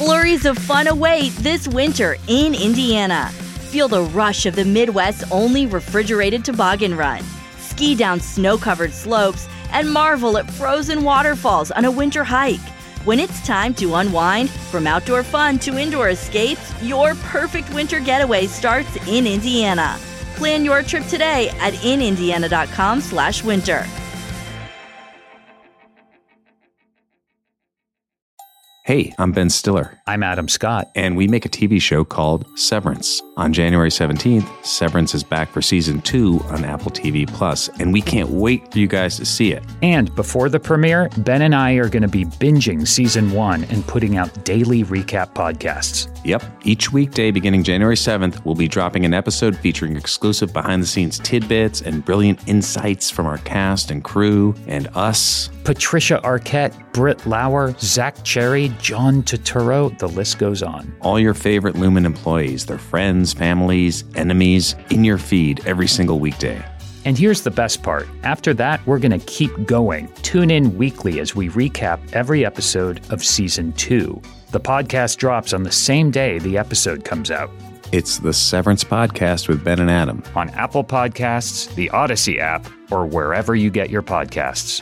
Flurries of fun await this winter in Indiana. Feel the rush of the Midwest's only refrigerated toboggan run. Ski down snow-covered slopes and marvel at frozen waterfalls on a winter hike. When it's time to unwind, from outdoor fun to indoor escapes, your perfect winter getaway starts in Indiana. Plan your trip today at inindiana.com/winter. Hey, I'm Ben Stiller. I'm Adam Scott. And we make a TV show called Severance. On January 17th, Severance is back for Season 2 on Apple TV+, and we can't wait for you guys to see it. And before the premiere, Ben and I are going to be binging Season 1 and putting out daily recap podcasts. Yep. Each weekday beginning January 7th, we'll be dropping an episode featuring exclusive behind-the-scenes tidbits and brilliant insights from our cast and crew and us. Patricia Arquette, Britt Lauer, Zach Cherry, John Turturro, the list goes on. All your favorite Lumen employees, their friends, families, enemies, in your feed every single weekday. And here's the best part. After that, we're going to keep going. Tune in weekly as we recap every episode of Season 2. The podcast drops on the same day the episode comes out. It's the Severance Podcast with Ben and Adam. On Apple Podcasts, the Odyssey app, or wherever you get your podcasts.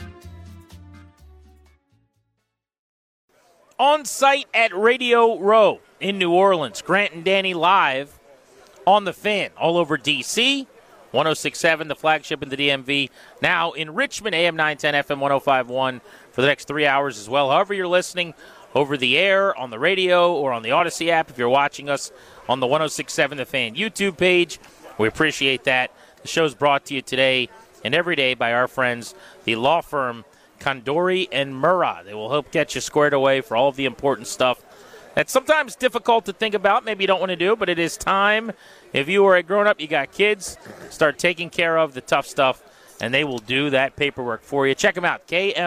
On site at Radio Row in New Orleans. Grant and Danny live on the Fan all over D.C. 106.7, the flagship in the DMV. Now in Richmond, AM 910, FM 105.1 for the next 3 hours as well. However you're listening, over the air, on the radio, or on the Odyssey app, if you're watching us on the 106.7 The Fan YouTube page, we appreciate that. The show's brought to you today and every day by our friends, the law firm Condori and Murrah. They will help get you squared away for all of the important stuff that's sometimes difficult to think about, maybe you don't want to do, but it is time. If you are a grown-up, you got kids, start taking care of the tough stuff, and they will do that paperwork for you. Check them out,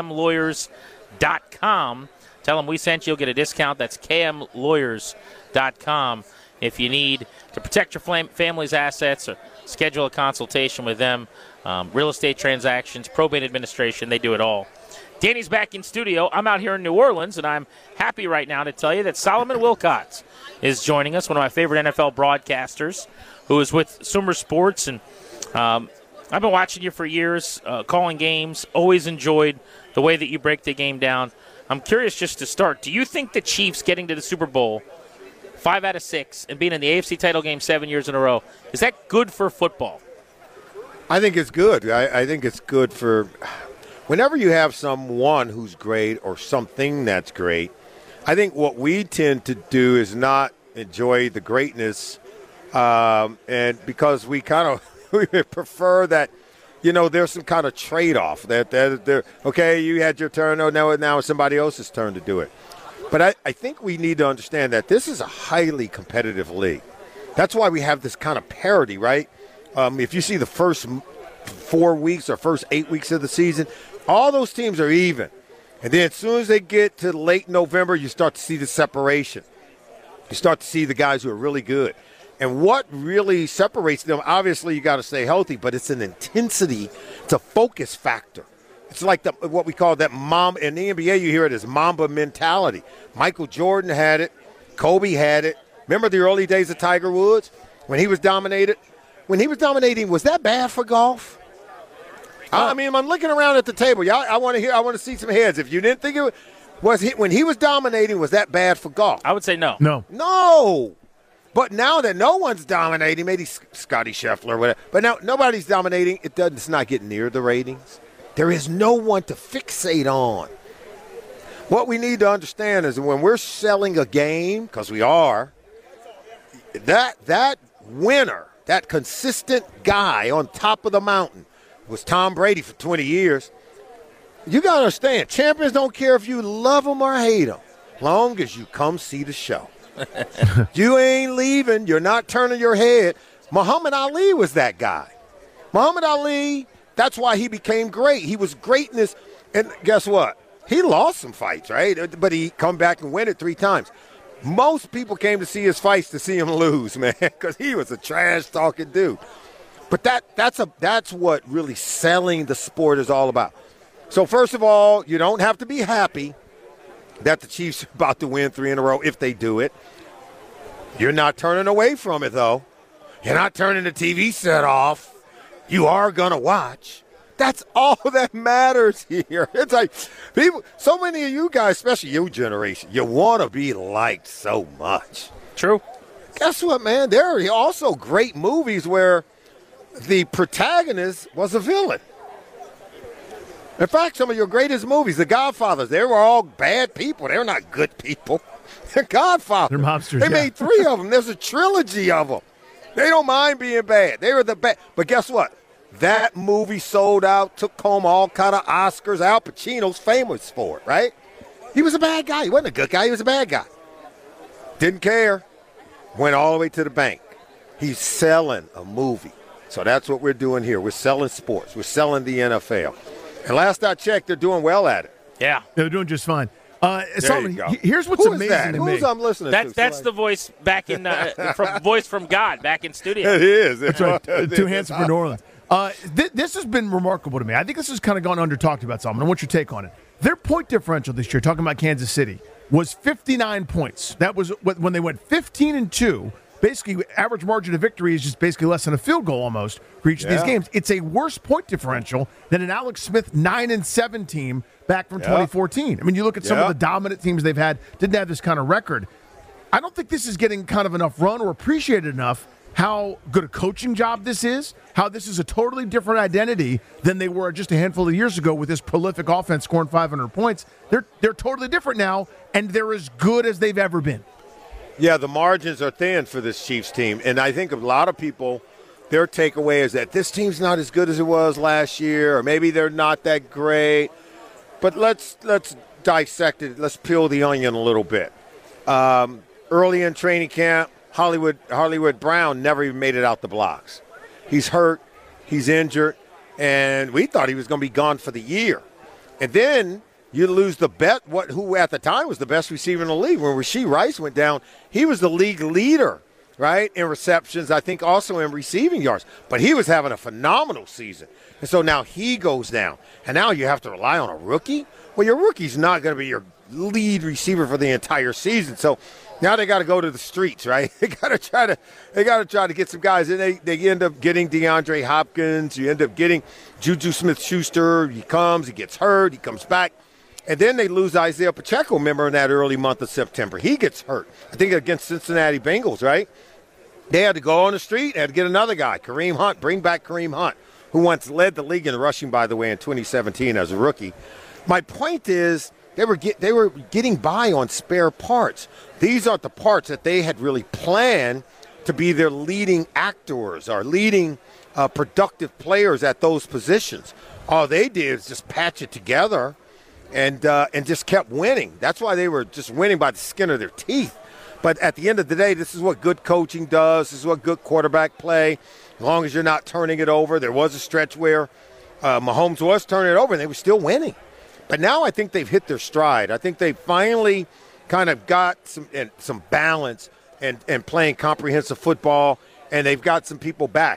kmlawyers.com. Tell them we sent you. You'll get a discount. That's kmlawyers.com. If you need to protect your family's assets or schedule a consultation with them, real estate transactions, probate administration, they do it all. Danny's back in studio. I'm out here in New Orleans, and I'm happy right now to tell you that Solomon Wilcots is joining us, one of my favorite NFL broadcasters, who is with Sumer Sports. And I've been watching you for years, calling games, always enjoyed the way that you break the game down. I'm curious just to start, do you think the Chiefs getting to the Super Bowl 5 out of 6 and being in the AFC title game 7 years in a row, is that good for football? I think it's good. I think it's good for whenever you have someone who's great or something that's great. I think what we tend to do is not enjoy the greatness, and because we kind of we prefer that, you know, there's some kind of trade-off that okay, you had your turn, now it's somebody else's turn to do it. But I think we need to understand that this is a highly competitive league. That's why we have this kind of parity, right? If you see the first 4 weeks or first 8 weeks of the season, all those teams are even. And then as soon as they get to late November, you start to see the separation. You start to see the guys who are really good. And what really separates them, obviously you got to stay healthy, but it's an intensity, it's a focus factor. It's like what we call that Mamba. In the NBA, you hear it as Mamba mentality. Michael Jordan had it. Kobe had it. Remember the early days of Tiger Woods when he was dominated? When he was dominating, was that bad for golf? I mean, I'm looking around at the table. Y'all, I want to see some heads. If you didn't think it was when he was dominating, was that bad for golf? I would say no. No. But now that no one's dominating, maybe Scotty Scheffler or whatever, but now nobody's dominating, it's not getting near the ratings. There is no one to fixate on. What we need to understand is when we're selling a game, because we are, that winner, that consistent guy on top of the mountain was Tom Brady for 20 years. You got to understand, champions don't care if you love them or hate them, long as you come see the show. You ain't leaving. You're not turning your head. Muhammad Ali was that guy. Muhammad Ali, that's why he became great. He was greatness. And guess what? He lost some fights, right? But he come back and win it 3 times. Most people came to see his fights to see him lose, man, because he was a trash-talking dude. But that's what really selling the sport is all about. So first of all, you don't have to be happy. that the Chiefs are about to win 3 in a row if they do it. You're not turning away from it, though. You're not turning the TV set off. You are going to watch. That's all that matters here. It's like people, so many of you guys, especially your generation, you want to be liked so much. True. Guess what, man? There are also great movies where the protagonist was a villain. In fact, some of your greatest movies, The Godfathers, they were all bad people. They're not good people. They're Godfathers. They're mobsters. They made 3 of them. There's a trilogy of them. They don't mind being bad. They were the bad. But guess what? That movie sold out, took home all kind of Oscars. Al Pacino's famous for it, right? He was a bad guy. He wasn't a good guy. He was a bad guy. Didn't care. Went all the way to the bank. He's selling a movie. So that's what we're doing here. We're selling sports. We're selling the NFL. And last I checked, they're doing well at it. Yeah. They're doing just fine. Solomon, here's what's amazing to me. Who's I'm listening to? That's the voice back in voice from God back in studio. It is. That's right. Too handsome for New Orleans. This has been remarkable to me. I think this has kind of gone under talked about, Solomon. I want your take on it. Their point differential this year, talking about Kansas City, was 59 points. That was when they went 15-2. Basically, average margin of victory is just basically less than a field goal almost for each of these games. It's a worse point differential than an Alex Smith 9-7 team back from 2014. I mean, you look at some of the dominant teams they've had, didn't have this kind of record. I don't think this is getting kind of enough run or appreciated enough how good a coaching job this is, how this is a totally different identity than they were just a handful of years ago with this prolific offense scoring 500 points. They're totally different now, and they're as good as they've ever been. Yeah, the margins are thin for this Chiefs team. And I think a lot of people, their takeaway is that this team's not as good as it was last year, or maybe they're not that great. But let's dissect it. Let's peel the onion a little bit. Early in training camp, Hollywood Brown never even made it out the blocks. He's hurt. He's injured. And we thought he was going to be gone for the year. And then you lose the bet, who at the time was the best receiver in the league. When Rashee Rice went down, he was the league leader, right, in receptions, I think also in receiving yards. But he was having a phenomenal season. And so now he goes down. And now you have to rely on a rookie? Well, your rookie's not going to be your lead receiver for the entire season. So now they got to go to the streets, right? They got to try to get some guys. And they end up getting DeAndre Hopkins. You end up getting Juju Smith-Schuster. He comes, he gets hurt, he comes back. And then they lose Isaiah Pacheco, remember, in that early month of September. He gets hurt, I think, against Cincinnati Bengals, right? They had to go on the street, had to get another guy, Kareem Hunt, bring back Kareem Hunt, who once led the league in rushing, by the way, in 2017 as a rookie. My point is they were getting by on spare parts. These aren't the parts that they had really planned to be their leading actors or leading productive players at those positions. All they did is just patch it together and just kept winning. That's why they were just winning by the skin of their teeth. But at the end of the day, this is what good coaching does. This is what good quarterback play. As long as you're not turning it over. There was a stretch where Mahomes was turning it over, and they were still winning. But now I think they've hit their stride. I think they finally kind of got some balance and playing comprehensive football, and they've got some people back.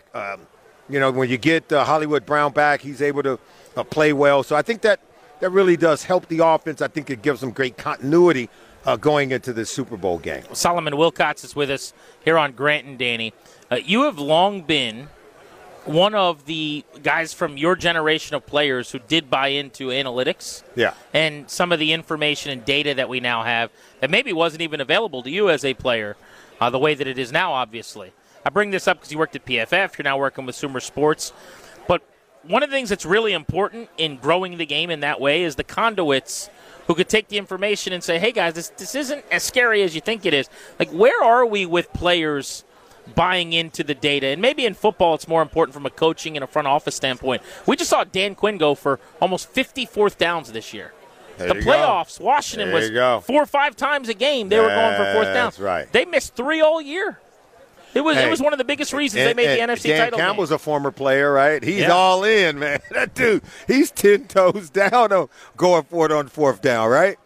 When you get Hollywood Brown back, he's able to play well. So I think that really does help the offense. I think it gives them great continuity going into this Super Bowl game. Solomon Wilcots is with us here on Grant and Danny. You have long been one of the guys from your generation of players who did buy into analytics and some of the information and data that we now have that maybe wasn't even available to you as a player the way that it is now, obviously. I bring this up because you worked at PFF. You're now working with Sumer Sports. But one of the things that's really important in growing the game in that way is the conduits who could take the information and say, hey, guys, this isn't as scary as you think it is. Like, where are we with players buying into the data? And maybe in football it's more important from a coaching and a front office standpoint. We just saw Dan Quinn go for almost 50 fourth downs this year. The playoffs, Washington was 4 or 5 times a game they were going for fourth downs. That's right. They missed 3 all year. It was one of the biggest reasons they made the NFC title game. Dan Campbell's a former player, right? He's all in, man. That dude, he's 10 toes down on going for it on fourth down, right?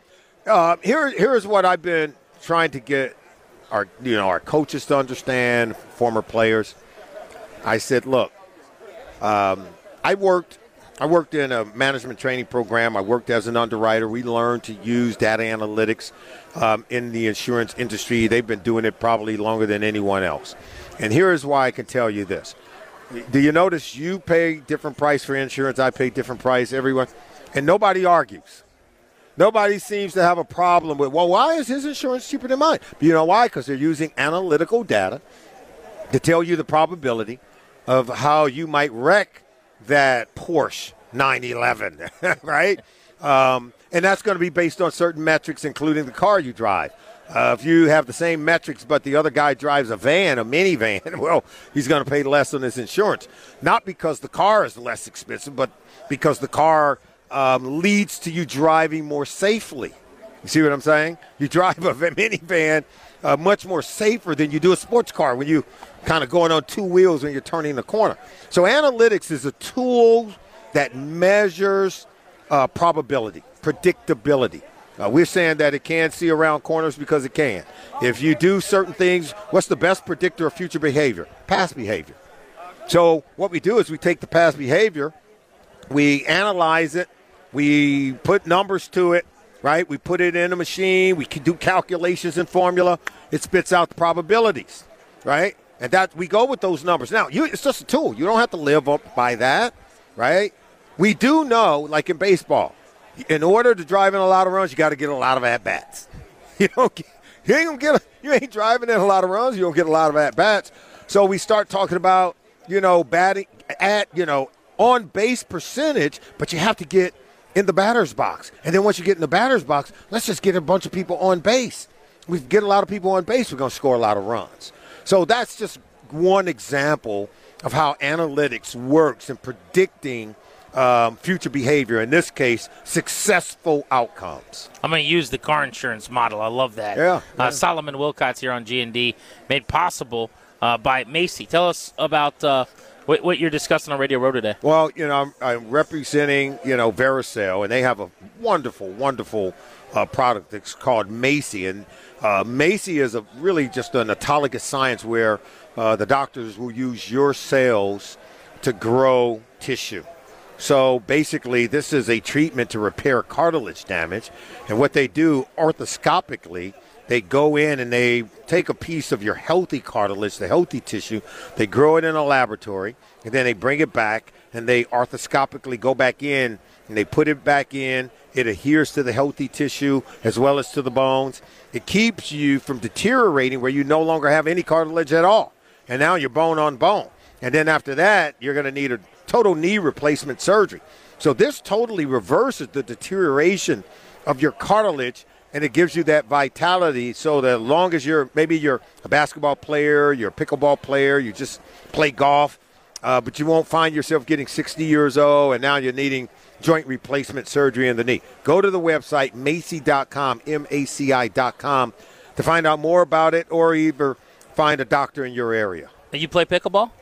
Here's what I've been trying to get our coaches to understand, former players. I said, look, I worked I worked in a management training program. I worked as an underwriter. We learned to use data analytics in the insurance industry. They've been doing it probably longer than anyone else. And here is why I can tell you this. Do you notice you pay different price for insurance? I pay different price, everyone. And nobody argues. Nobody seems to have a problem with, well, why is his insurance cheaper than mine? But you know why? Because they're using analytical data to tell you the probability of how you might wreck that Porsche 911, right? And that's going to be based on certain metrics, including the car you drive. If you have the same metrics, but the other guy drives a van, a minivan, well, he's going to pay less on his insurance. Not because the car is less expensive, but because the car leads to you driving more safely. You see what I'm saying? You drive a minivan much more safer than you do a sports car when you kind of going on two wheels when you're turning the corner. So analytics is a tool that measures probability, predictability. We're saying that it can see around corners because it can. If you do certain things, what's the best predictor of future behavior? Past behavior. So what we do is we take the past behavior, we analyze it, we put numbers to it, right? We put it in a machine, we can do calculations and formula, it spits out the probabilities, right? And that we go with those numbers. Now, it's just a tool. You don't have to live up by that, right? We do know, like in baseball, in order to drive in a lot of runs, you got to get a lot of at-bats. You ain't driving in a lot of runs, you don't get a lot of at-bats. So we start talking about, batting at, on-base percentage, but you have to get in the batter's box. And then once you get in the batter's box, let's just get a bunch of people on base. We get a lot of people on base, we're going to score a lot of runs. So that's just one example of how analytics works in predicting future behavior, in this case, successful outcomes. I'm going to use the car insurance model. I love that. Yeah. Solomon Wilcots here on G&D, made possible by Macy. Tell us about what you're discussing on Radio Row today. Well, I'm representing, Vericel, and they have a wonderful, wonderful product that's called Macy. And Macy is really just an autologous science where the doctors will use your cells to grow tissue. So basically, this is a treatment to repair cartilage damage. And what they do orthoscopically, they go in and they take a piece of your healthy cartilage, the healthy tissue, they grow it in a laboratory, and then they bring it back, and they orthoscopically go back in, and they put it back in. It adheres to the healthy tissue as well as to the bones. It keeps you from deteriorating where you no longer have any cartilage at all. And now you're bone on bone. And then after that, you're going to need a total knee replacement surgery. So this totally reverses the deterioration of your cartilage, and it gives you that vitality so that as long as you're a basketball player, you're a pickleball player, you just play golf, but you won't find yourself getting 60 years old and now you're needing joint replacement surgery in the knee. Go to the website, Macy.com, MACI.com, to find out more about it or either find a doctor in your area. You play pickleball?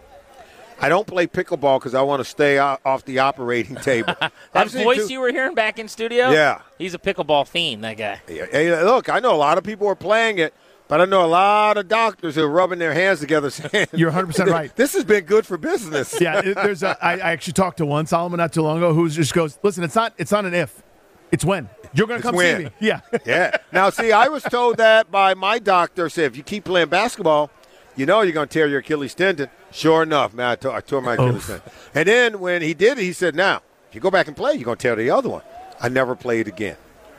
I don't play pickleball because I want to stay off the operating table. That voice you were hearing back in studio? Yeah. He's a pickleball fiend, that guy. Hey, look, I know a lot of people are playing it, but I know a lot of doctors who are rubbing their hands together saying, you're 100% right. This has been good for business. Yeah, I actually talked to one, Solomon, not too long ago, who just goes, listen, it's not an if, it's when. You're going to come see me. Yeah. Yeah. Now, see, I was told that by my doctor, said if you keep playing basketball, you're going to tear your Achilles tendon. Sure enough, man, I tore my Achilles tendon. And then when he did it, he said, now, if you go back and play, you're going to tear the other one. I never played again.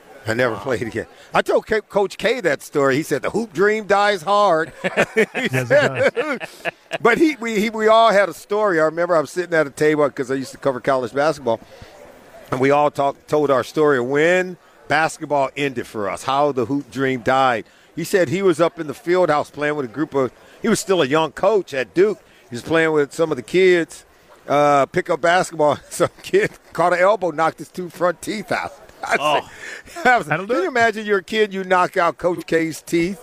I told Coach K that story. He said, the hoop dream dies hard. But we all had a story. I remember I was sitting at a table because I used to cover college basketball, and we all told our story of when basketball ended for us, how the hoop dream died. He said he was up in the field house playing with a group of – he was still a young coach at Duke. He was playing with some of the kids, pick up basketball. Some kid caught an elbow, knocked his two front teeth out. Can you imagine you're a kid, you knock out Coach K's teeth?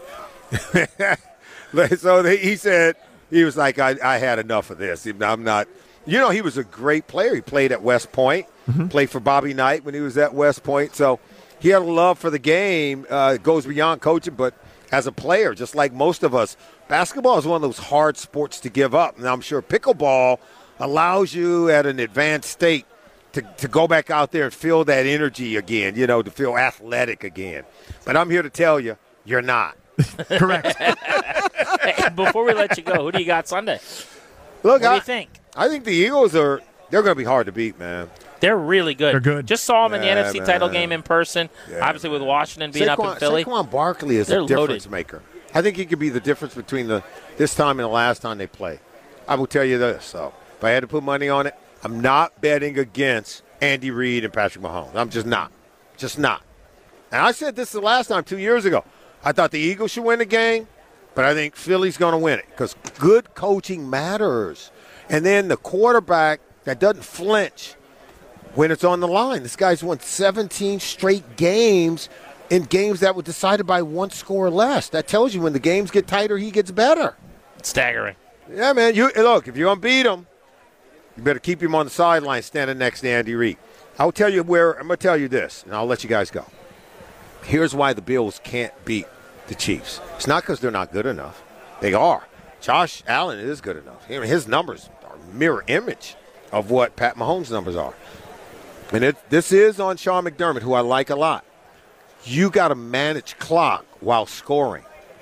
So he said, he was like, I had enough of this. I'm not – he was a great player. He played at West Point, played for Bobby Knight when he was at West Point. So he had a love for the game. It goes beyond coaching, but as a player, just like most of us, basketball is one of those hard sports to give up. And I'm sure pickleball allows you at an advanced state to go back out there and feel that energy again, to feel athletic again. But I'm here to tell you, you're not. Correct. Hey, before we let you go, who do you got Sunday? Look, What do you think? I think the Eagles they're going to be hard to beat, man. They're really good. They're good. Just saw them in the Yeah, NFC man. title game in person. Yeah, Obviously, with Washington being up in Philly. Saquon Barkley is They're a difference loaded. maker. I think he could be the difference between this time and the last time they play. I will tell you this, though. If I had to put money on it, I'm not betting against Andy Reid and Patrick Mahomes. I'm just not. Just not. And I said this the last time 2 years ago. I thought the Eagles should win the game, but I think Philly's going to win it because good coaching matters. And then the quarterback that doesn't flinch when it's on the line. This guy's won 17 straight games in games that were decided by one score or less. That tells you when the games get tighter, he gets better. Staggering. Yeah, man. Look, if you're going to beat him, you better keep him on the sideline standing next to Andy Reid. I'm going to tell you this, and I'll let you guys go. Here's why the Bills can't beat the Chiefs. It's not because they're not good enough. They are. Josh Allen is good enough. His numbers are a mirror image of what Pat Mahomes' numbers are. And this is on Sean McDermott, who I like a lot. You got to manage clock while scoring.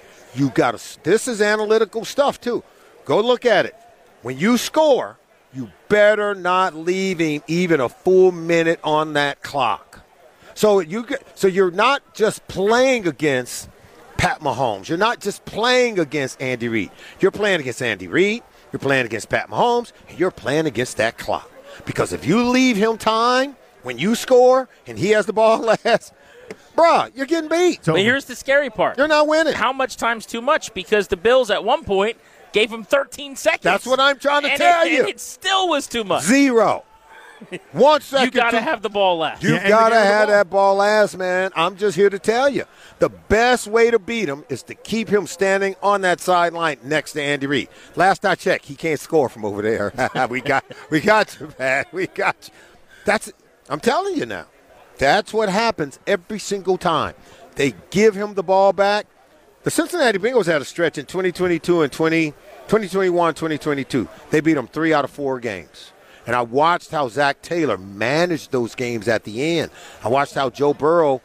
This is analytical stuff, too. Go look at it. When you score, you better not leave him even a full minute on that clock. So you're not just playing against Pat Mahomes. You're not just playing against Andy Reid. You're playing against Andy Reid. You're playing against Pat Mahomes. And you're playing against that clock. Because if you leave him time when you score and he has the ball last, bruh, you're getting beat. But here's the scary part. You're not winning. How much time's too much? Because the Bills at one point gave him 13 seconds. That's what I'm trying to tell you. And it still was too much. 0. 1 second. You got to have the ball last. You've got to have that ball last, man. I'm just here to tell you. The best way to beat him is to keep him standing on that sideline next to Andy Reid. Last I checked, he can't score from over there. we got you, man. We got you. I'm telling you now. That's what happens every single time. They give him the ball back. The Cincinnati Bengals had a stretch in 2022 and 2021, 2022. They beat them 3 out of 4 games. And I watched how Zach Taylor managed those games at the end. I watched how Joe Burrow,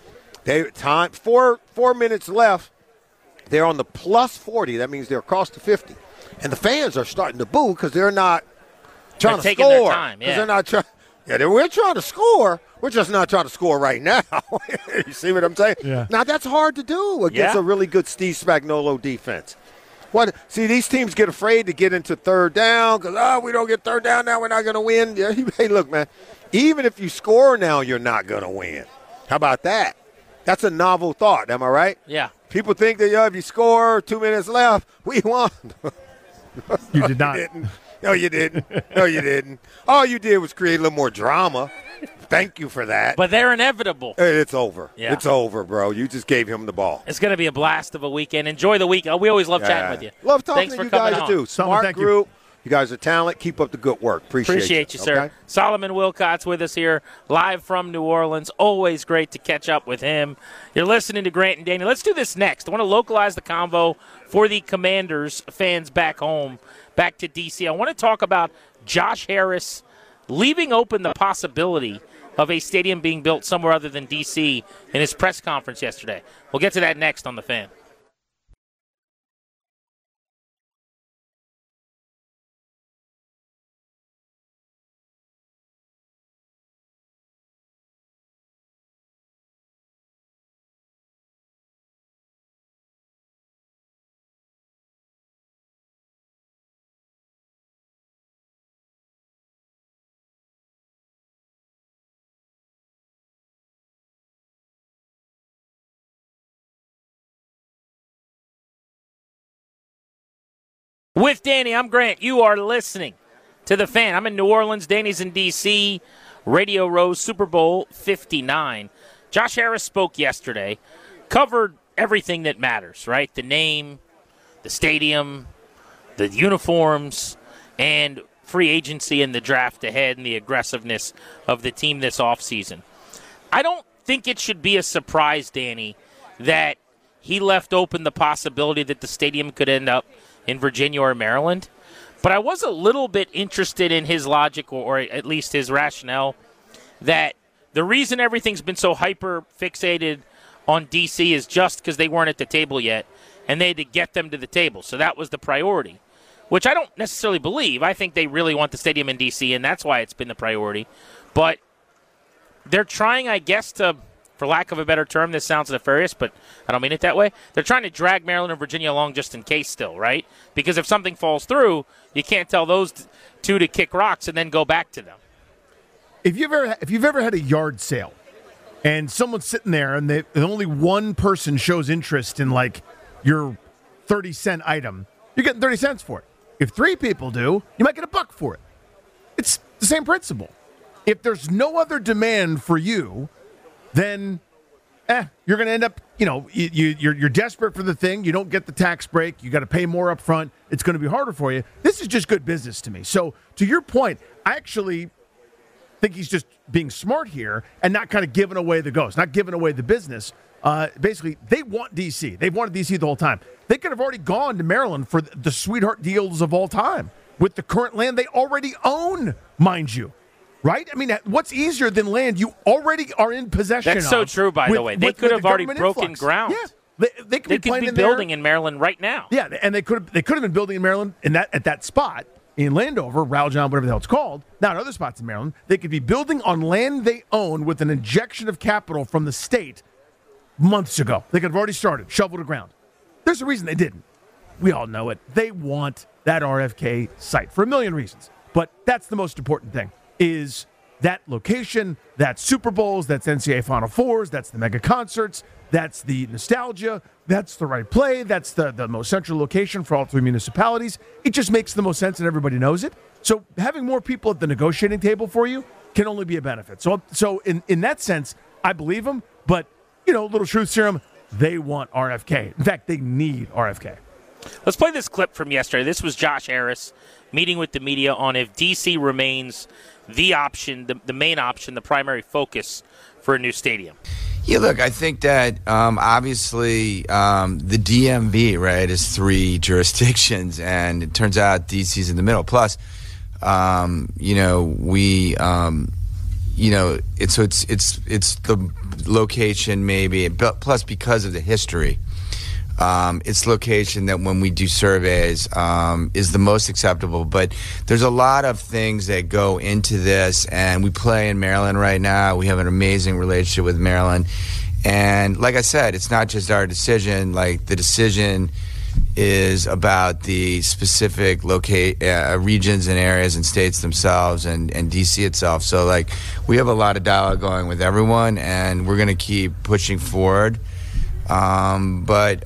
4 minutes left, they're on the plus 40. That means they're across the 50. And the fans are starting to boo because they're not trying to taking score. their time, yeah. They're not trying. Yeah, we're trying to score. We're just not trying to score right now. You see what I'm saying? Yeah. Now, that's hard to do against a really good Steve Spagnuolo defense. See, these teams get afraid to get into third down because, we don't get third down now, we're not going to win. Yeah, hey, look, man, even if you score now, you're not going to win. How about that? That's a novel thought, am I right? Yeah. People think that if you score 2 minutes left, we won. You did not. No, you didn't. No, you didn't. All you did was create a little more drama. Thank you for that. But they're inevitable. It's over. Yeah. It's over, bro. You just gave him the ball. It's going to be a blast of a weekend. Enjoy the week. We always love chatting with you. Love talking Thanks to for you coming guys, on. too. Smart thank you. group. You guys are talent. Keep up the good work. Appreciate you, sir. Okay? Solomon Wilcott's with us here, live from New Orleans. Always great to catch up with him. You're listening to Grant and Danny. Let's do this next. I want to localize the convo for the Commanders fans back home, back to D.C. I want to talk about Josh Harris leaving open the possibility of a stadium being built somewhere other than D.C. in his press conference yesterday. We'll get to that next on The Fan. With Danny, I'm Grant. You are listening to The Fan. I'm in New Orleans. Danny's in D.C. Radio Row, Super Bowl 59. Josh Harris spoke yesterday, covered everything that matters, right? The name, the stadium, the uniforms, and free agency and the draft ahead and the aggressiveness of the team this offseason. I don't think it should be a surprise, Danny, that he left open the possibility that the stadium could end up in Virginia or Maryland. But I was a little bit interested in his logic or at least his rationale that the reason everything's been so hyper fixated on D.C. is just because they weren't at the table yet, and they had to get them to the table. So that was the priority, which I don't necessarily believe. I think they really want the stadium in D.C., and that's why it's been the priority. But they're trying, I guess, to, for lack of a better term, this sounds nefarious, but I don't mean it that way. They're trying to drag Maryland and Virginia along just in case still, right? Because if something falls through, you can't tell those two to kick rocks and then go back to them. If you've ever had a yard sale and someone's sitting there and only one person shows interest in like your 30-cent item, you're getting 30 cents for it. If 3 people do, you might get $1 for it. It's the same principle. If there's no other demand for you, then you're going to end up, you're desperate for the thing. You don't get the tax break. You got to pay more up front. It's going to be harder for you. This is just good business to me. So to your point, I actually think he's just being smart here and not kind of giving away the ghost, not giving away the business. Basically, they want D.C. They've wanted D.C. the whole time. They could have already gone to Maryland for the sweetheart deals of all time with the current land they already own, mind you. Right? I mean, what's easier than land you already are in possession of? That's so true, by the way. They could have already broken ground. Yeah. They could be building in Maryland right now. Yeah, and they could have been building in Maryland at that spot in Landover, Rowjohn, whatever the hell it's called. Now, in other spots in Maryland, they could be building on land they own with an injection of capital from the state months ago. They could have already started, shoveled the ground. There's a reason they didn't. We all know it. They want that RFK site for a million reasons. But that's the most important thing, is that location, that's Super Bowls, that's NCAA Final Fours, that's the mega concerts, that's the nostalgia, that's the right play, that's the most central location for all 3 municipalities. It just makes the most sense and everybody knows it. So having more people at the negotiating table for you can only be a benefit. So in that sense, I believe them, but, little truth serum, they want RFK. In fact, they need RFK. Let's play this clip from yesterday. This was Josh Harris meeting with the media on if D.C. remains the option, the main option, the primary focus for a new stadium. Yeah, look, I think that obviously the DMV, right, is 3 jurisdictions, and it turns out D.C.'s in the middle. Plus, it's the location maybe, but plus because of the history. It's location that when we do surveys is the most acceptable. But there's a lot of things that go into this, and we play in Maryland right now. We have an amazing relationship with Maryland. And like I said, it's not just our decision. Like, the decision is about the specific regions and areas and states themselves and D.C. itself. So, like, we have a lot of dialogue going with everyone, and we're going to keep pushing forward. That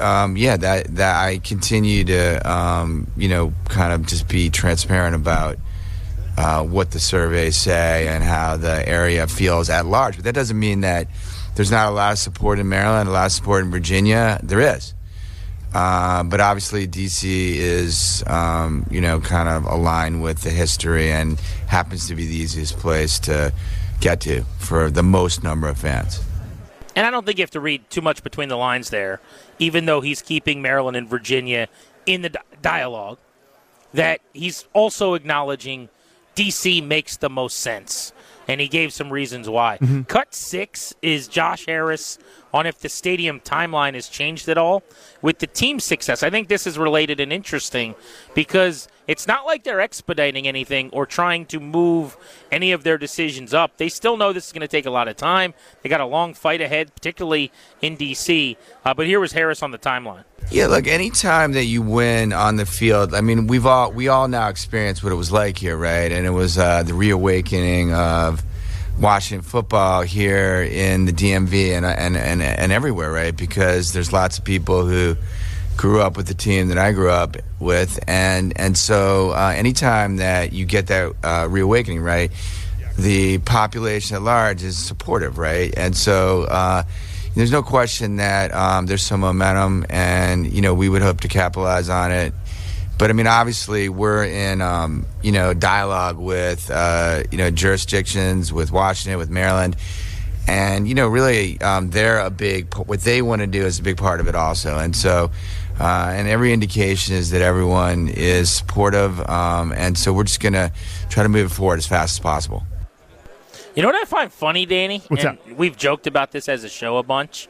I continue to, kind of just be transparent about what the surveys say and how the area feels at large. But that doesn't mean that there's not a lot of support in Maryland, a lot of support in Virginia. There is. But obviously D.C. is, kind of aligned with the history and happens to be the easiest place to get to for the most number of fans. And I don't think you have to read too much between the lines there, even though he's keeping Maryland and Virginia in the dialogue, that he's also acknowledging D.C. makes the most sense. And he gave some reasons why. Mm-hmm. Cut 6 is Josh Harris on if the stadium timeline has changed at all with the team's success. I think this is related and interesting because it's not like they're expediting anything or trying to move any of their decisions up. They still know this is going to take a lot of time. They got a long fight ahead, particularly in D.C. But here was Harris on the timeline. Yeah, look, any time that you win on the field, I mean, we all now experienced what it was like here, right? And it was the reawakening of Washington football here in the DMV and everywhere, right? Because there's lots of people who grew up with the team that I grew up with, and so anytime that you get that reawakening, right, the population at large is supportive, right? And so there's no question that there's some momentum, and we would hope to capitalize on it. But I mean, obviously, we're in dialogue with jurisdictions, with Washington, with Maryland, and really they're a big. What they want to do is a big part of it also, and so. And every indication is that everyone is supportive, and so we're just going to try to move it forward as fast as possible. You know what I find funny, Danny? What's and that? We've joked about this as a show a bunch.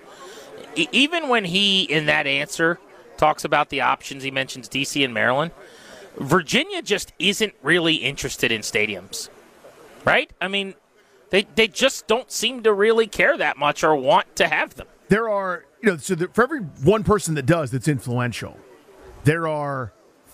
Even when he, in that answer, talks about the options, he mentions D.C. and Maryland, Virginia just isn't really interested in stadiums, right? I mean, they just don't seem to really care that much or want to have them. There are, for every one person that does that's influential, there are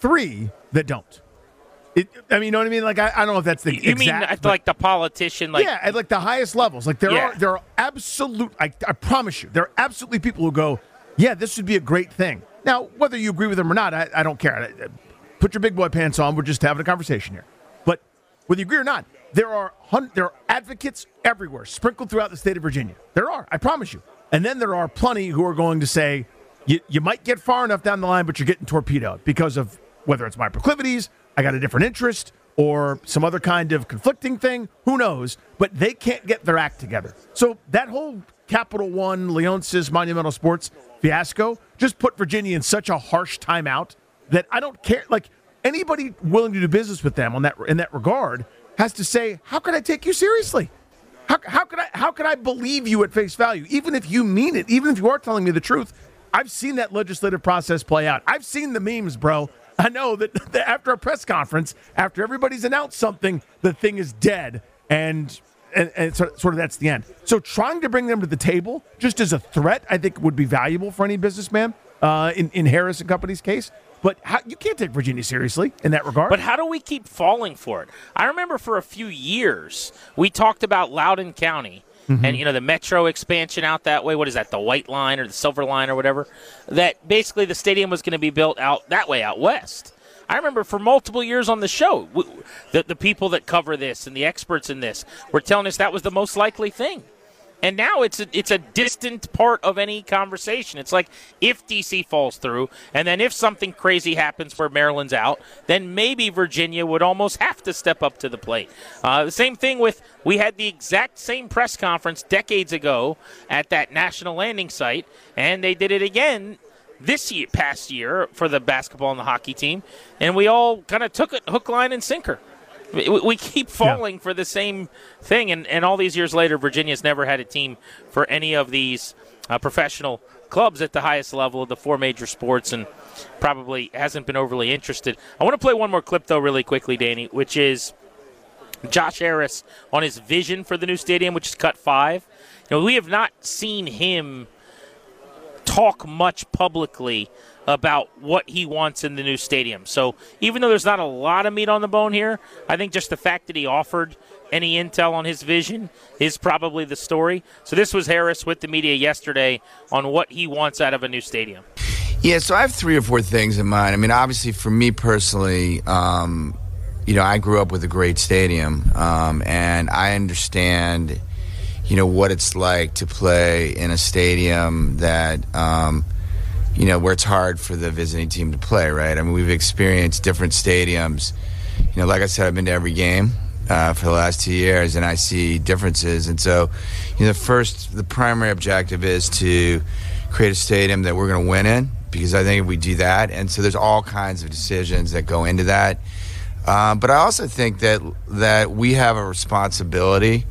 3 that don't. You know what I mean? Like, I don't know if that's the You mean like the politician? Like, yeah, at like the highest levels. Like there are absolute. I promise you, there are absolutely people who go, yeah, this would be a great thing. Now, whether you agree with them or not, I don't care. Put your big boy pants on. We're just having a conversation here. But whether you agree or not, there are advocates everywhere, sprinkled throughout the state of Virginia. There are, I promise you. And then there are plenty who are going to say, you might get far enough down the line, but you're getting torpedoed because of whether it's my proclivities, I got a different interest, or some other kind of conflicting thing. Who knows? But they can't get their act together. So that whole Capital One, Leonsis, Monumental Sports fiasco just put Virginia in such a harsh timeout that I don't care. Like, anybody willing to do business with them in that regard has to say, how can I take you seriously? How could I believe you at face value, even if you mean it, even if you are telling me the truth? I've seen that legislative process play out. I've seen the memes, bro. I know that after a press conference, after everybody's announced something, the thing is dead, and sort of that's the end. So trying to bring them to the table just as a threat, I think, would be valuable for any businessman in Harris and Company's case. But you can't take Virginia seriously in that regard. But how do we keep falling for it? I remember for a few years we talked about Loudoun County and the metro expansion out that way. What is that, the White Line or the Silver Line or whatever? That basically the stadium was going to be built out that way, out west. I remember for multiple years on the show, the people that cover this and the experts in this were telling us that was the most likely thing. And now it's a distant part of any conversation. It's like if D.C. falls through, and then if something crazy happens where Maryland's out, then maybe Virginia would almost have to step up to the plate. The same thing we had the exact same press conference decades ago at that National Landing site, and they did it again past year for the basketball and the hockey team, and we all kind of took it hook, line, and sinker. We keep falling for the same thing, and all these years later, Virginia's never had a team for any of these professional clubs at the highest level of the 4 major sports, and probably hasn't been overly interested. I want to play one more clip, though, really quickly, Danny, which is Josh Harris on his vision for the new stadium, which is cut 5. We have not seen him talk much publicly about what he wants in the new stadium. So even though there's not a lot of meat on the bone here, I think just the fact that he offered any intel on his vision is probably the story. So this was Harris with the media yesterday on what he wants out of a new stadium. Yeah, so I have 3 or 4 things in mind. I mean, obviously for me personally, I grew up with a great stadium, and I understand, what it's like to play in a stadium that where it's hard for the visiting team to play, right? I mean, we've experienced different stadiums. Like I said, I've been to every game for the last 2 years, and I see differences. And so, the primary objective is to create a stadium that we're going to win in, because I think if we do that, and so there's all kinds of decisions that go into that. But I also think that we have a responsibility.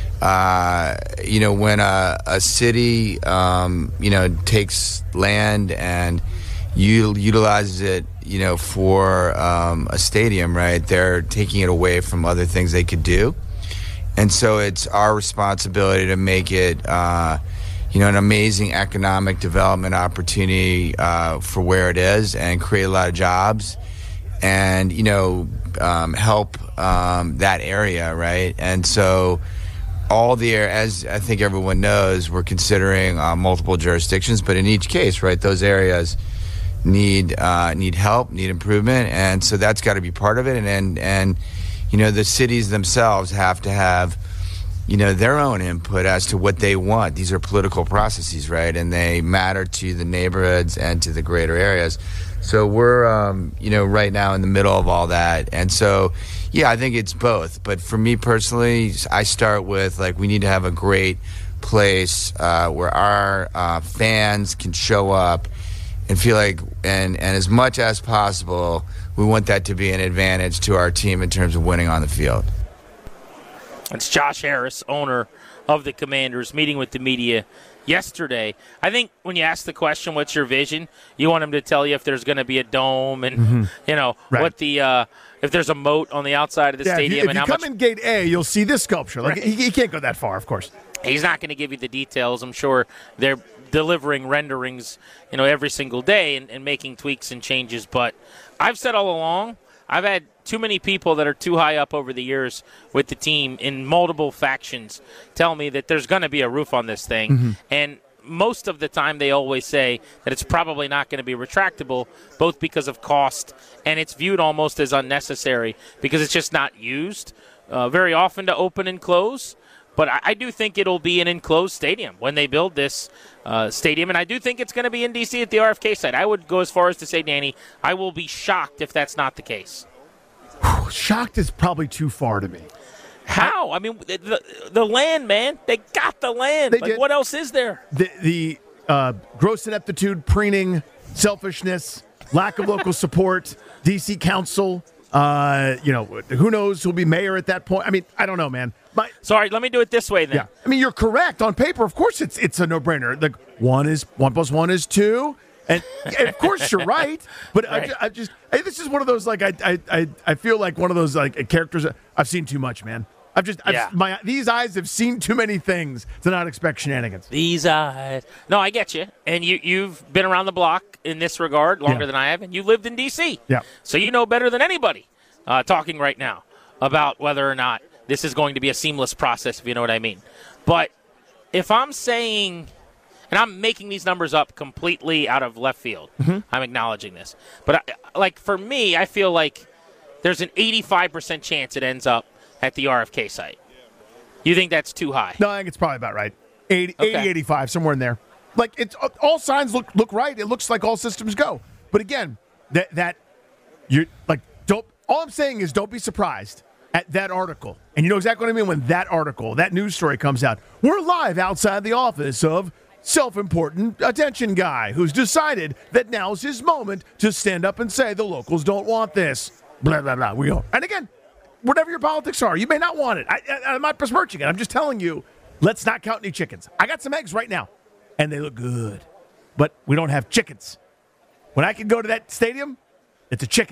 When a city, takes land and utilizes it, for a stadium, right? They're taking it away from other things they could do. And so it's our responsibility to make it, an amazing economic development opportunity for where it is, and create a lot of jobs and, help that area, right? And so as I think everyone knows, we're considering multiple jurisdictions, but in each case, right, those areas need help, need improvement, and so that's got to be part of it. And the cities themselves have to have their own input as to what they want. These are political processes, right, and they matter to the neighborhoods and to the greater areas. So we're right now in the middle of all that, and so. Yeah, I think it's both. But for me personally, I start with, we need to have a great place where our fans can show up and feel like, and as much as possible, we want that to be an advantage to our team in terms of winning on the field. It's Josh Harris, owner of the Commanders, meeting with the media yesterday. I think when you ask the question, what's your vision, you want him to tell you if there's going to be a dome and, Right. what the if there's a moat on the outside of the stadium. If you come in gate A, you'll see this sculpture. Like, he can't go that far, of course. He's not going to give you the details. I'm sure they're delivering renderings, every single day and making tweaks and changes. But I've said all along, I've had too many people that are too high up over the years with the team in multiple factions tell me that there's going to be a roof on this thing. Mm-hmm. And most of the time they always say that it's probably not going to be retractable, both because of cost and it's viewed almost as unnecessary because it's just not used very often to open and close. But I do think it'll be an enclosed stadium when they build this stadium, and I do think it's going to be in D.C. at the RFK site. I would go as far as to say, Danny, I will be shocked if that's not the case. Shocked is probably too far to me. How? I mean, the land, man. They got the land. They like, did. What else is there? The gross ineptitude, preening, selfishness, lack of local support, D.C. council, who knows who'll be mayor at that point. I mean, I don't know, man. Sorry, let me do it this way then. Yeah. I mean, you're correct. On paper, of course, it's a no-brainer. Like, 1 plus 1 is 2. And of course you're right, but right. This is one of those, like, I feel like one of those, like, characters. I've seen too much, man. These eyes have seen too many things to not expect shenanigans. These eyes. No, I get you. And you've been around the block in this regard longer than I have, and you lived in D.C. Yeah. So you know better than anybody talking right now about whether or not this is going to be a seamless process, if you know what I mean. But if I'm saying, and I'm making these numbers up completely out of left field, I'm acknowledging this. But, for me, I feel like there's an 85% chance it ends up at the RFK site. You think that's too high? No, I think it's probably about right. 80, 85, somewhere in there. Like, it's all signs look right. It looks like all systems go. But again, that you're like, all I'm saying is don't be surprised at that article. And you know exactly what I mean when that article, that news story comes out. We're live outside the office of self-important attention guy who's decided that now's his moment to stand up and say the locals don't want this. Blah, blah, blah. We go. And again, whatever your politics are, you may not want it. I'm not besmirching it. I'm just telling you, let's not count any chickens. I got some eggs right now, and they look good. But we don't have chickens. When I can go to that stadium, it's a chicken.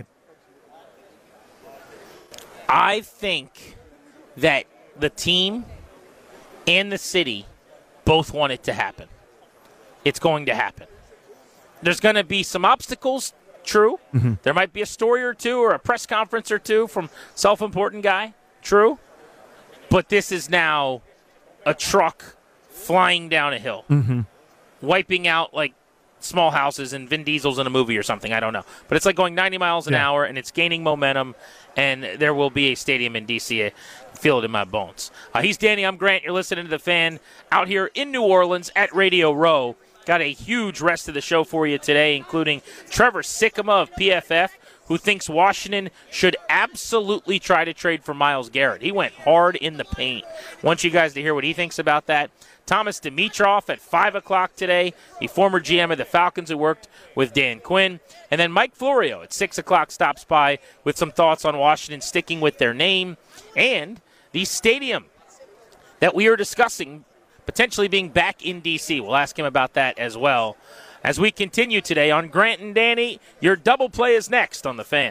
I think that the team and the city both want it to happen. It's going to happen. There's going to be some obstacles, true. Mm-hmm. There might be a story or two or a press conference or two from self-important guy, true. But this is now a truck flying down a hill, wiping out like small houses and Vin Diesel's in a movie or something. I don't know. But it's like going 90 miles an hour, and it's gaining momentum, and there will be a stadium in D.C. I feel it in my bones. He's Danny. I'm Grant. You're listening to The Fan out here in New Orleans at Radio Row. Got a huge rest of the show for you today, including Trevor Sikkema of PFF, who thinks Washington should absolutely try to trade for Myles Garrett. He went hard in the paint. Want you guys to hear what he thinks about that. Thomas Dimitroff at 5 o'clock today, the former GM of the Falcons who worked with Dan Quinn. And then Mike Florio at 6 o'clock stops by with some thoughts on Washington sticking with their name and the stadium that we are discussing potentially being back in D.C. We'll ask him about that as well. As we continue today on Grant and Danny, your double play is next on The Fan.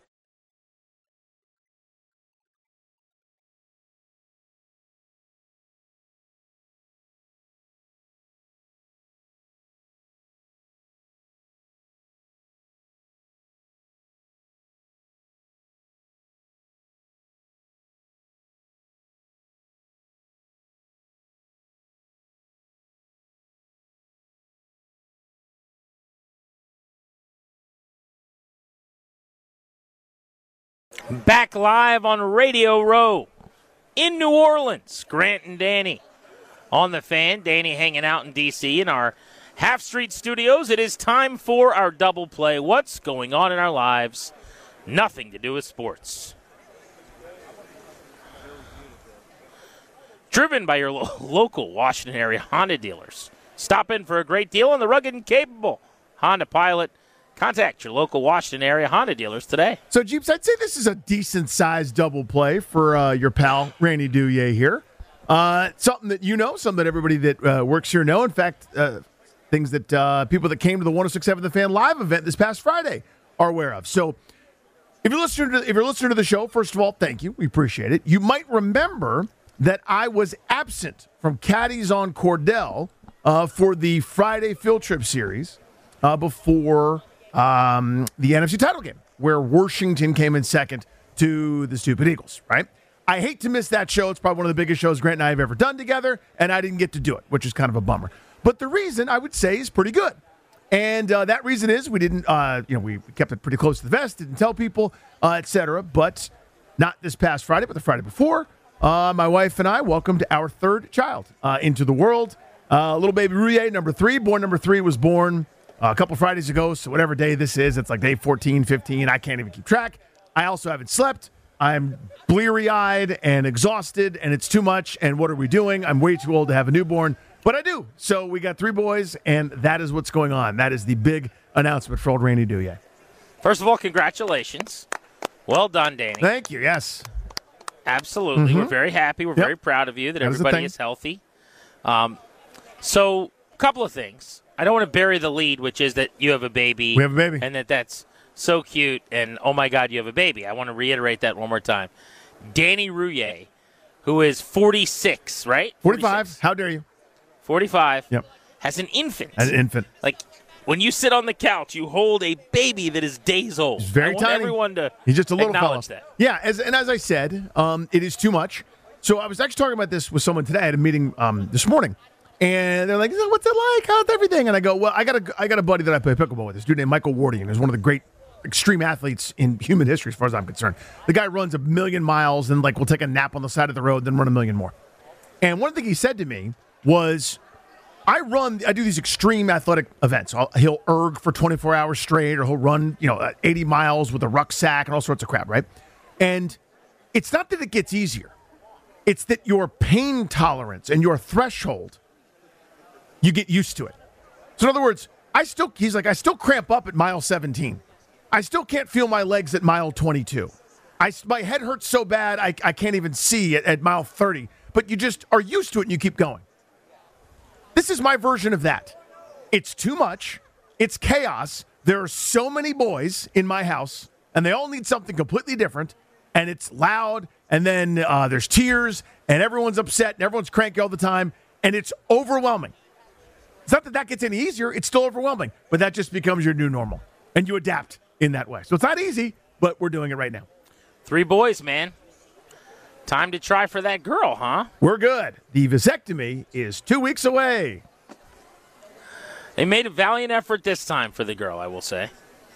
Back live on Radio Row in New Orleans. Grant and Danny on The Fan. Danny hanging out in D.C. in our Half Street studios. It is time for our double play. What's going on in our lives? Nothing to do with sports. Driven by your local Washington area Honda dealers. Stop in for a great deal on the rugged and capable Honda Pilot. Contact your local Washington area Honda dealers today. So, Jeeps, I'd say this is a decent-sized double play for your pal, Randy Douye here. Something that you know, something that everybody that works here know. In fact, things that people that came to the 106.7 The Fan live event this past Friday are aware of. So, if you're listening to the show, first of all, thank you. We appreciate it. You might remember that I was absent from Caddies on Cordell for the Friday Field Trip Series before the NFC title game, where Washington came in second to the stupid Eagles, right? I hate to miss that show. It's probably one of the biggest shows Grant and I have ever done together, and I didn't get to do it, which is kind of a bummer. But the reason, I would say, is pretty good. And that reason is we didn't, we kept it pretty close to the vest, didn't tell people, et cetera. But not this past Friday, but the Friday before, my wife and I welcomed our third child into the world. Little baby Rouye, number 3. Number 3 was born a couple Fridays ago, so whatever day this is, it's like day 14, 15. I can't even keep track. I also haven't slept. I'm bleary-eyed and exhausted, and it's too much. And what are we doing? I'm way too old to have a newborn, but I do. So we got 3 boys, and that is what's going on. That is the big announcement for old Randy Douye. First of all, congratulations. Well done, Danny. Thank you, yes. Absolutely. Mm-hmm. We're very happy. We're very proud of you that everybody is healthy. So, a couple of things. I don't want to bury the lead, which is that you have a baby. We have a baby. And that's so cute, and oh my God, you have a baby. I want to reiterate that one more time. Danny Rouye, who is 46, right? 45. 46. How dare you? 45. Yep. Has an infant. As an infant. Like, when you sit on the couch, you hold a baby that is days old. He's very I want tiny. everyone to He's just a little acknowledge fella. that. Yeah, as I said, it is too much. So I was actually talking about this with someone today. I had a meeting this morning. And they're like, what's it like? How's everything? And I go, well, I got a buddy that I play pickleball with. This dude named Michael Wardian. He's one of the great extreme athletes in human history, as far as I'm concerned. The guy runs 1 million miles and will take a nap on the side of the road, then run 1 million more. And one thing he said to me was, I do these extreme athletic events. He'll erg for 24 hours straight, or he'll run 80 miles with a rucksack and all sorts of crap, right? And it's not that it gets easier. It's that your pain tolerance and your threshold, you get used to it. So in other words, I still cramp up at mile 17. I still can't feel my legs at mile 22. My head hurts so bad I can't even see at mile 30. But you just are used to it and you keep going. This is my version of that. It's too much. It's chaos. There are so many boys in my house, and they all need something completely different. And it's loud, and then there's tears, and everyone's upset, and everyone's cranky all the time, and it's overwhelming. It's not that gets any easier. It's still overwhelming, but that just becomes your new normal, and you adapt in that way. So it's not easy, but we're doing it right now. 3 boys, man. Time to try for that girl, huh? We're good. The vasectomy is 2 weeks away. They made a valiant effort this time for the girl, I will say.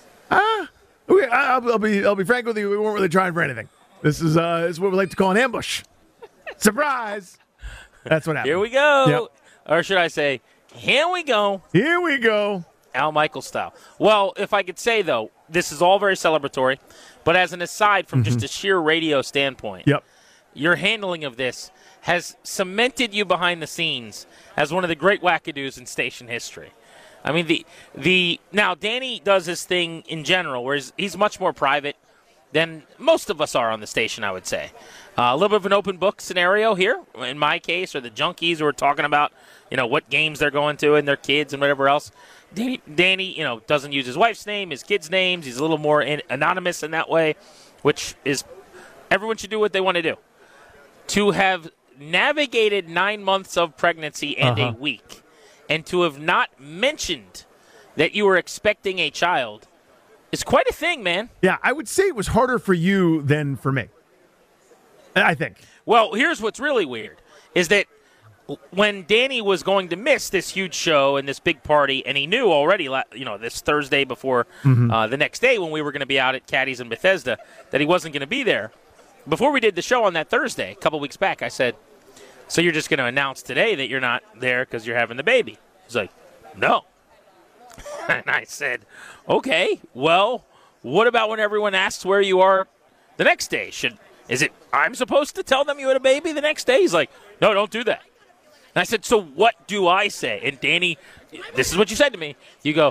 I'll be frank with you. We weren't really trying for anything. This is what we like to call an ambush. Surprise! That's what happened. Here we go. Yep. Or should I say, here we go. Here we go. Al Michaels style. Well, if I could say, though, this is all very celebratory, but as an aside from just a sheer radio standpoint, Yep. your handling of this has cemented you behind the scenes as one of the great wackadoos in station history. I mean, now Danny does his thing in general, where he's much more private than most of us are on the station, I would say. A little bit of an open book scenario here, in my case, or the junkies who are talking about, what games they're going to and their kids and whatever else. Danny, doesn't use his wife's name, his kids' names. He's a little more anonymous in that way, which is everyone should do what they want to do. To have navigated 9 months of pregnancy and a week, and to have not mentioned that you were expecting a child is quite a thing, man. Yeah, I would say it was harder for you than for me. I think. Well, here's what's really weird, is that when Danny was going to miss this huge show and this big party, and he knew already, this Thursday before the next day when we were going to be out at Caddies in Bethesda, that he wasn't going to be there. Before we did the show on that Thursday, a couple weeks back, I said, so you're just going to announce today that you're not there because you're having the baby? He's like, no. And I said, okay, well, what about when everyone asks where you are the next day? I'm supposed to tell them you had a baby the next day? He's like, no, don't do that. And I said, so what do I say? And Danny, this is what you said to me. You go,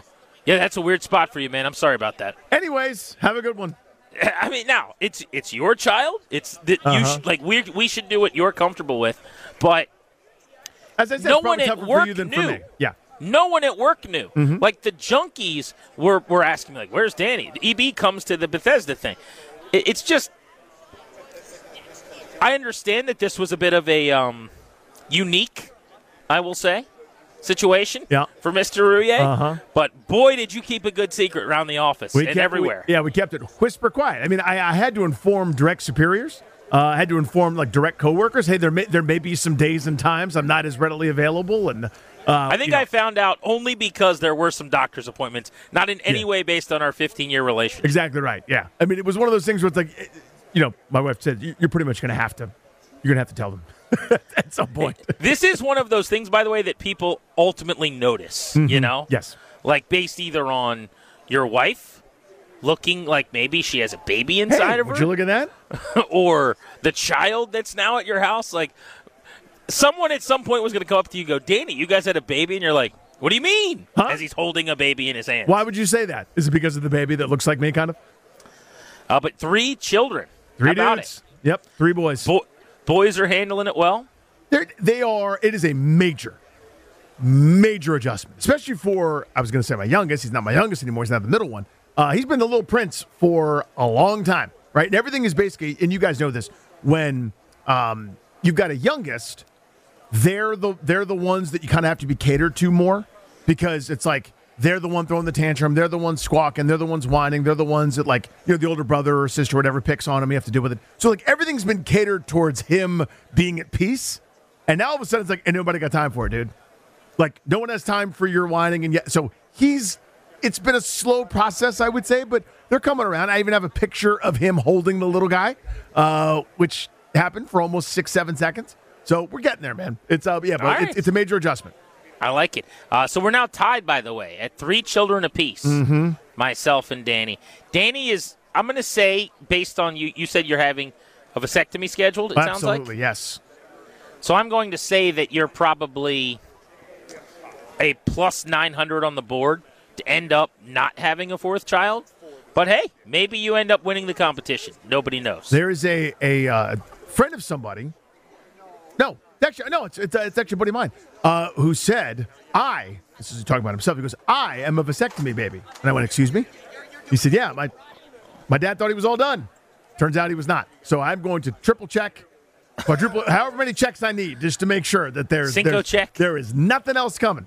Yeah, that's a weird spot for you, man. I'm sorry about that. Anyways, have a good one. I mean, now it's your child. It's that you should, like we should do what you're comfortable with, but as I said, no it's one probably at tougher work for you than for knew. me. Yeah. No one at work knew. Mm-hmm. Like the junkies were asking me, like, "Where's Danny?" The EB comes to the Bethesda thing. It's just, I understand that this was a bit of a unique, I will say, situation for Mr. Rouillet. But boy, did you keep a good secret around the office everywhere. We kept it whisper quiet. I mean, I had to inform direct superiors. I had to inform like direct coworkers. Hey, there may be some days and times I'm not as readily available, and I think I found out only because there were some doctor's appointments, not in any way based on our 15-year relationship. Exactly right. Yeah, I mean, it was one of those things where it's like, my wife said you're pretty much going to have to tell them at some point. This is one of those things, by the way, that people ultimately notice. Mm-hmm. Yes, like based either on your wife looking like maybe she has a baby inside of her. Would you look at that? Or the child that's now at your house. Like, someone at some point was going to come up to you and go, Danny, you guys had a baby? And you're like, what do you mean? Huh? As he's holding a baby in his hand. Why would you say that? Is it because of the baby that looks like me, kind of? But 3 children. Three How about dudes. Yep, 3 boys. Boys are handling it well? They are. It is a major adjustment, especially for, I was going to say my youngest. He's not my youngest anymore. He's not the middle one. He's been the little prince for a long time, right? And everything is basically, and you guys know this, when you've got a youngest, they're the ones that you kind of have to be catered to more, because it's like they're the one throwing the tantrum, they're the ones squawking, they're the ones whining, they're the ones that, like, the older brother or sister or whatever picks on him, you have to deal with it. So like everything's been catered towards him being at peace, and now all of a sudden it's like, and nobody got time for it, dude. Like, no one has time for your whining, and yet so it's been a slow process, I would say, but they're coming around. I even have a picture of him holding the little guy, which happened for almost 6-7 seconds. So we're getting there, man. It's it's a major adjustment. I like it. So we're now tied, by the way, at 3 children apiece. Myself and Danny. Danny is, I'm going to say, based on you said you're having a vasectomy scheduled, it sounds like? Absolutely, yes. So I'm going to say that you're probably a plus 900 on the board to end up not having a 4th child. But hey, maybe you end up winning the competition. Nobody knows. There is a friend of somebody. It's actually a buddy of mine who said, this is talking about himself. He goes, I am a vasectomy baby. And I went, excuse me? He said, yeah, my dad thought he was all done. Turns out he was not. So I'm going to triple check, quadruple, however many checks I need, just to make sure that there is nothing else coming.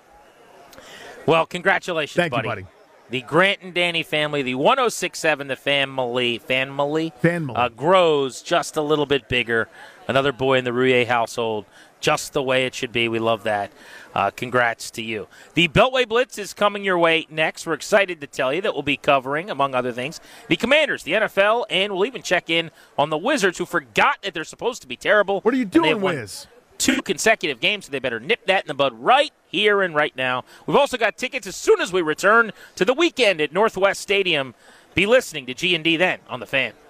Well, congratulations, Thank you, buddy. The Grant and Danny family, the 106.7, the family grows just a little bit bigger. Another boy in the Rouillet household, just the way it should be. We love that. Congrats to you. The Beltway Blitz is coming your way next. We're excited to tell you that we'll be covering, among other things, the Commanders, the NFL, and we'll even check in on the Wizards, who forgot that they're supposed to be terrible. What are you doing, Wiz? 2 consecutive games, so they better nip that in the bud right here and right now. We've also got tickets as soon as we return to the weekend at Northwest Stadium. Be listening to G&D then on The Fan.